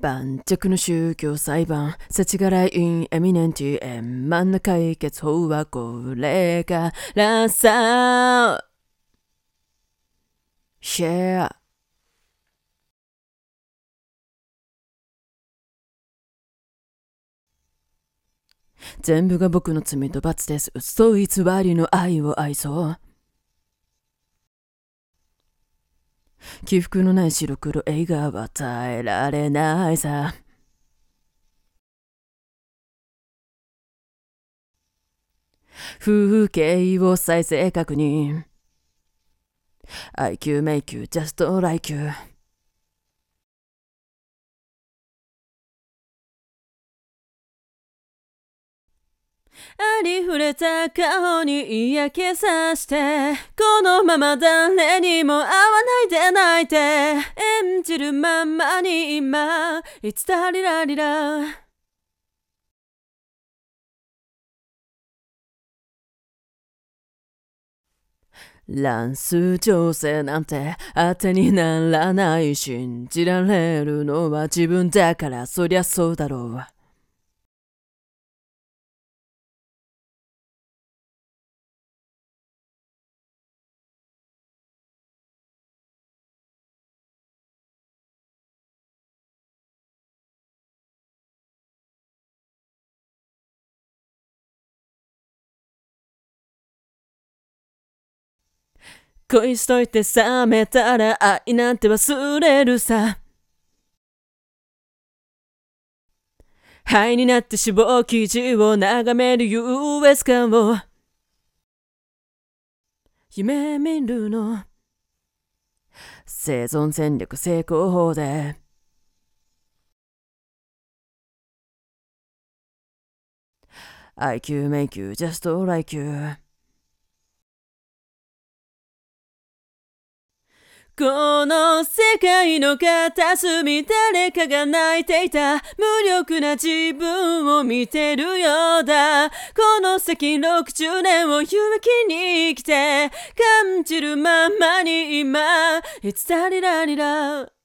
盤石の宗教裁判、世知辛いインエミネンティ円満な解決法はこれからさ。シェア。全部が僕の罪と罰です。嘘偽りの愛を愛そう。起伏のない白黒映画は耐えられないさ。風景を再正確に IQ make you just like you。 ありふれた顔に嫌気さしてこのまま誰にも会わないで泣いて演じるままに今いつだりらりら乱数調整なんて当てにならない。信じられるのは自分だからそりゃそうだろう。恋しといて冷めたら愛なんて忘れるさ。灰になって死亡記事を眺める US 感を夢見るの。生存戦略成功法でIQ make you just like you。この世界の片隅誰かが泣いていた無力な自分を見てるようだ。この先60年を勇気に生きて感じるままに今いつだりらりら